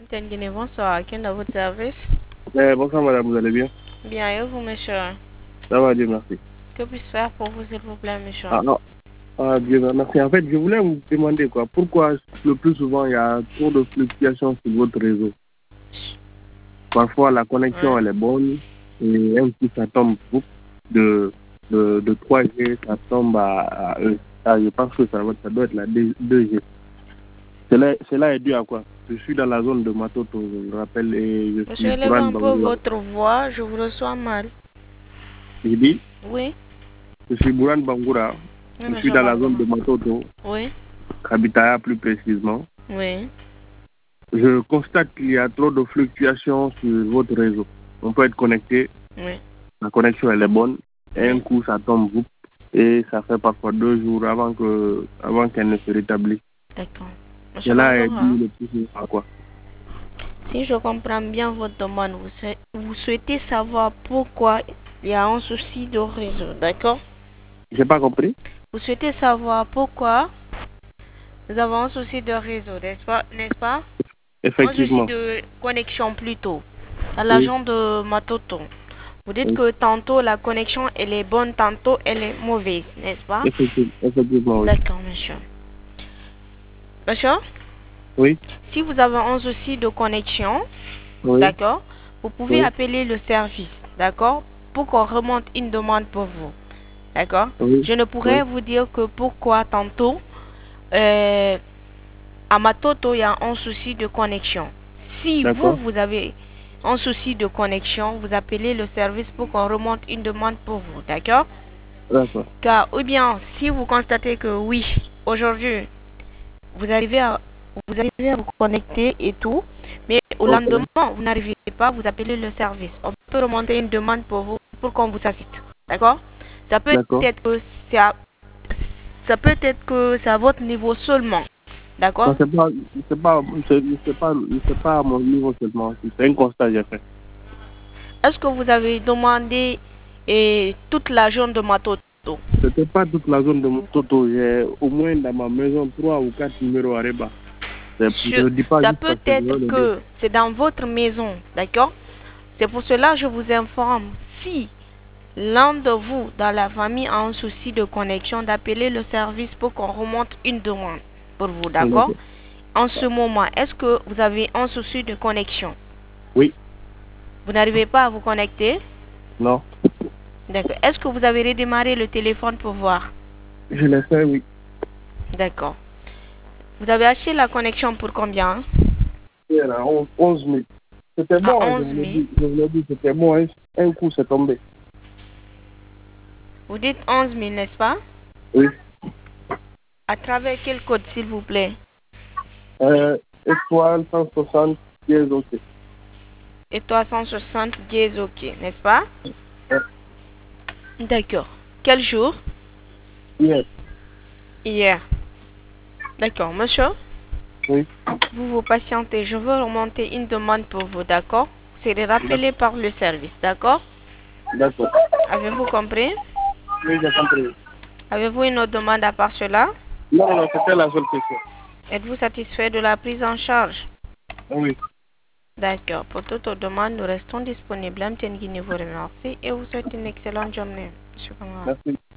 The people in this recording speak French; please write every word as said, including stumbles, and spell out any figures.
Tenguine, bonsoir. Quel est votre service? Eh, bonsoir madame, vous allez bien? Bien, et vous, monsieur? Ça va, Dieu merci. Que puis-je faire pour vous, s'il vous plaît, monsieur? Ah, non. Ah, Dieu merci. En fait, je voulais vous demander quoi, pourquoi le plus souvent il y a trop de fluctuations sur votre réseau. Parfois la connexion Ouais. elle est bonne et un coup ça tombe de, de, de trois G, ça tombe à, à, à je pense que ça, ça doit être la deux G. Cela, cela est dû à quoi? Je suis dans la zone de Matoto, je me rappelle, et je suis Monsieur, élevez Bourane un peu Bangoura. votre voix, je vous reçois mal. Je dis, Oui? je suis Bourane Bangoura, Oui, je suis monsieur dans la zone Bangoura. de Matoto, Oui? Kabitaya plus précisément. Oui. Je constate qu'il y a trop de fluctuations sur votre réseau. On peut être connecté, Oui. la connexion elle est bonne, et Oui. un coup ça tombe vite, et ça fait parfois deux jours avant que avant qu'elle ne se rétablisse. D'accord. Monsieur Cela est Bangoura, dû le plus souvent à quoi? si je comprends bien votre demande, vous, sou- vous souhaitez savoir pourquoi il y a un souci de réseau, d'accord? J'ai pas compris? Vous souhaitez savoir pourquoi nous avons un souci de réseau, n'est-ce pas? N'est-ce pas? Un souci Effectivement. de connexion plutôt. À Oui, l'agent de Matoto. Vous dites oui. que tantôt la connexion elle est bonne, tantôt elle est mauvaise, n'est-ce pas? Effectivement, effectivement, oui. D'accord, monsieur. Monsieur, Oui, si vous avez un souci de connexion, oui, d'accord, vous pouvez oui, appeler le service, d'accord, pour qu'on remonte une demande pour vous. D'accord? oui, Je ne oui. pourrais vous dire que pourquoi tantôt, euh, à Matoto, il y a un souci de connexion. Si vous, D'accord, vous avez un souci de connexion, vous appelez le service pour qu'on remonte une demande pour vous. D'accord? d'accord, Car, ou bien, si vous constatez que oui, aujourd'hui, vous arrivez à vous arrivez à vous connecter et tout, mais au ok, lendemain, vous n'arrivez pas, vous appelez le service. On peut remonter une demande pour vous, pour qu'on vous assiste. D'accord? Ça peut d'accord. être que c'est à, ça peut être que c'est à votre niveau seulement. Non, D'accord? c'est pas, c'est pas, c'est c'est pas, c'est pas à mon niveau seulement, c'est un constat que j'ai fait. Est-ce que vous avez demandé eh, toute la zone de Matoto? C'était pas toute la zone de mon Toto. J'ai au moins dans ma maison trois ou quatre numéros à Reba. C'est- Je Sur- ne dis pas Ça juste peut parce que je veux être le dire. que c'est dans votre maison. D'accord? C'est pour cela que je vous informe. Si l'un de vous dans la famille a un souci de connexion, d'appeler le service pour qu'on remonte une demande pour vous, d'accord? D'accord. En ce moment, est-ce que vous avez un souci de connexion? Oui, Vous n'arrivez pas à vous connecter? non. D'accord. Est-ce que vous avez redémarré le téléphone pour voir? Je l'ai fait, oui. D'accord. Vous avez acheté la connexion pour combien? Il a onze mille. C'était À bon, hein, je onze vous l'ai mille. dit, je vous l'ai dit, c'était bon. Un, un coup, c'est tombé. Vous dites onze mille, n'est-ce pas? Oui. À travers quel code, s'il vous plaît? Euh, étoile cent soixante, dièse, ok. Et trois cent soixante dièse OK, n'est-ce pas? Euh, D'accord. Quel jour? Hier, Hier. D'accord, monsieur. oui. Vous vous patientez. Je veux remonter une demande pour vous, d'accord? C'est de D'ac- rappeler par le service, d'accord? D'accord. Avez-vous compris? Oui, j'ai compris. Avez-vous une autre demande à part cela? Non, non, c'était la seule question. Êtes-vous satisfait de la prise en charge? Oui. D'accord. Pour toute autre demande, nous restons disponibles. M T N Guinée vous remercie et vous souhaite une excellente journée, monsieur Kamara. Merci.